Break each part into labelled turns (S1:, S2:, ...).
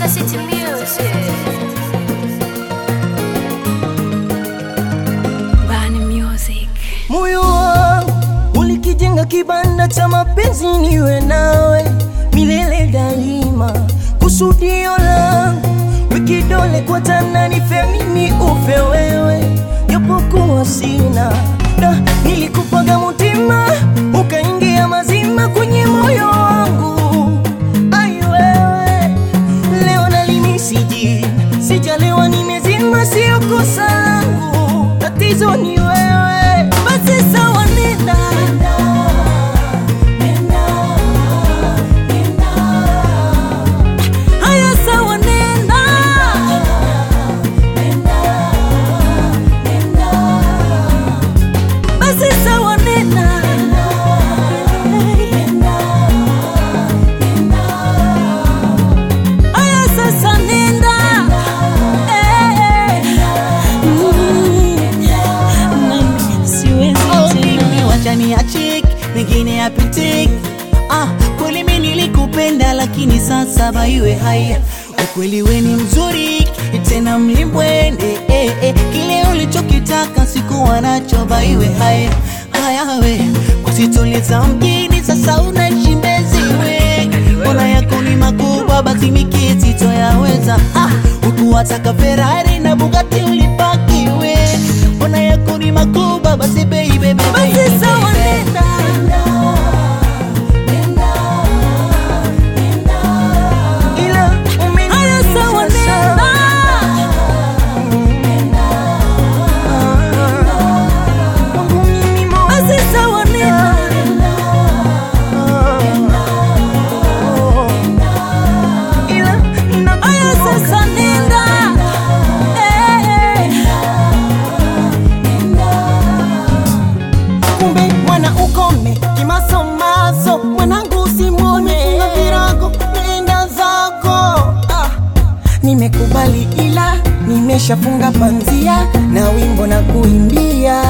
S1: City Music. Bani Music.
S2: Moyo wangu ulikijenga kibanda cha mapenzi niwe nawe milele daima. Kusudio langu wikidole kwa tana nife mimi ufe wewe, japokuwa sina da. Nilikupaga mutima ukaingia mazima kwenye moyo wangu. Ai wewe leo nalimisiji, sijalewa nimezima, sio kosa langu, tatizo ni wewe. Basi sawa nenda, haya sawa nenda, basi sawa nenda, haya sasa nenda.
S3: Wachani ya chick, mingine ya pitik. Kweli mimi nilikupenda lakini sasa baiwe haya. Ukweli we ni mzuri, tena mlimbwende. Kile ulichokitaka sikuwa nacho baiwe haya. Haya we, kusitoleza mjini sasa unaishi Mbezi we. Ona yako ni makubwa basi mikiti toyaweza. Ukuwataka Ferrari na Bugatti ulipaki we. Ona yako ni makubwa basi baby baby.
S2: Basi sawa nenda, ila haya sawa nenda, basi sawa nenda, ila haya sasa nenda. Kumbe mwana ukome kimasomaso, mwanangu usimwone virago, nenda zako. Nimekubali ila nimeshafunga panzia na wimbo na kuimbia.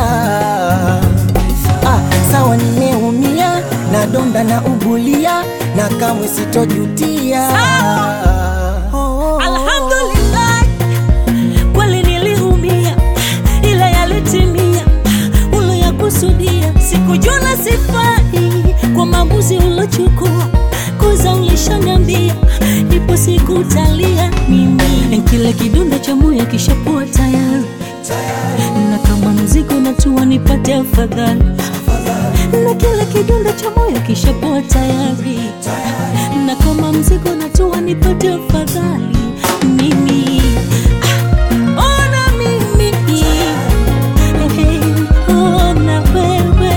S2: Sawa nimeumia na donda na ugulia na kamwe sitojutia.
S4: Alhamdulillah, kweli niliumia ila yalitimia uliyokusudia. Sikujua sifai kwa maamuzi ulochukua, kuza ulishaniambia ipo siku utalia. Mimi kile kidonda cha moyo kishapoa tayari, na kama mzigo natua nipate afadhali. Na kile kidonda cha moyo kishapoa tayari, na kama mzigo natua nipate afadhali. Mimi ona mimi, ona wewe,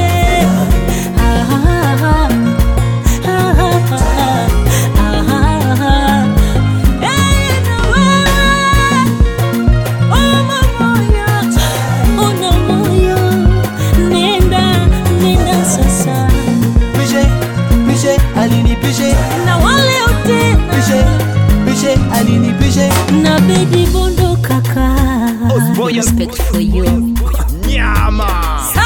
S4: na wale wote
S3: Pije alini pije
S4: na baby bondo kaka.
S1: Respect for you.
S5: Nyama.